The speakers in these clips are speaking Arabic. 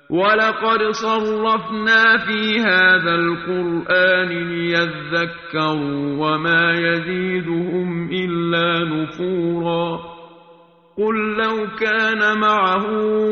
ولقد صرفنا في هذا القرآن ليذكروا وما يزيدهم إلا نفورا قل لو كان معه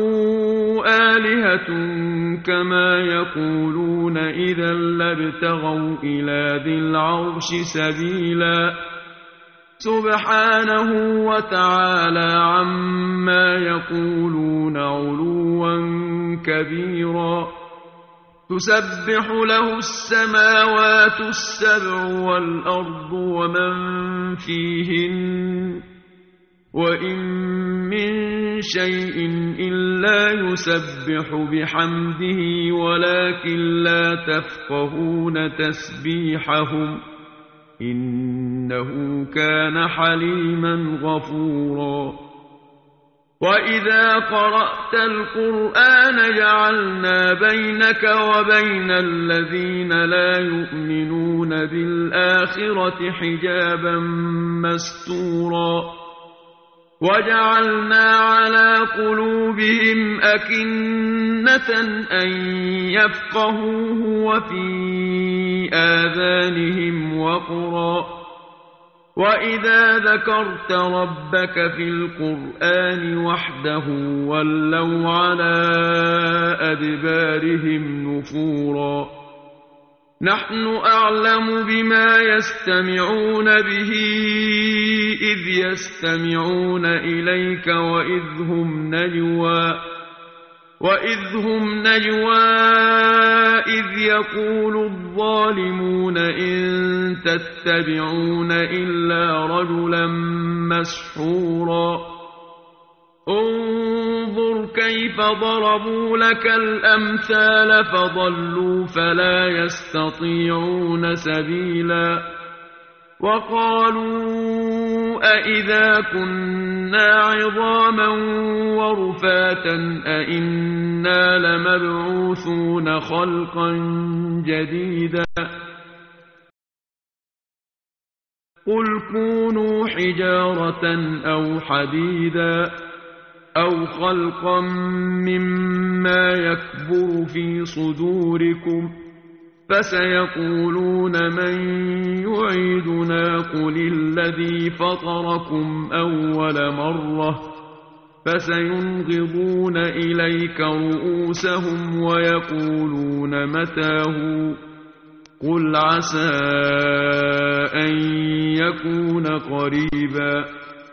آلهة كما يقولون إذا لابتغوا إلى ذي العرش سبيلا سبحانه وتعالى عما يقولون علوا كبيرا تسبح له السماوات السبع والأرض ومن فيهن وإن من شيء إلا يسبح بحمده ولكن لا تفقهون تسبيحهم إنه كان حليما غفورا وإذا قرأت القرآن جعلنا بينك وبين الذين لا يؤمنون بالآخرة حجابا مستورا وجعلنا على قلوبهم أكنة أن يفقهوه وفي آذانهم وقرا وإذا ذكرت ربك في القرآن وحده ولوا على أدبارهم نفورا نحن أعلم بما يستمعون به إذ يستمعون إليك وإذ هم نجوى إذ يقول الظالمون إن تتبعون إلا رجلا مسحورا انظر كيف ضربوا لك الأمثال فضلوا فلا يستطيعون سبيلا وقالوا أإذا كنا عظاما ورفاتا أإنا لمبعوثون خلقا جديدا قل كونوا حجارة أو حديدا أو خلقا مما يكبر في صدوركم فسيقولون من يعيدنا قل الذي فطركم أول مرة فسينغضون إليك رؤوسهم ويقولون متاه قل عسى أن يكون قريبا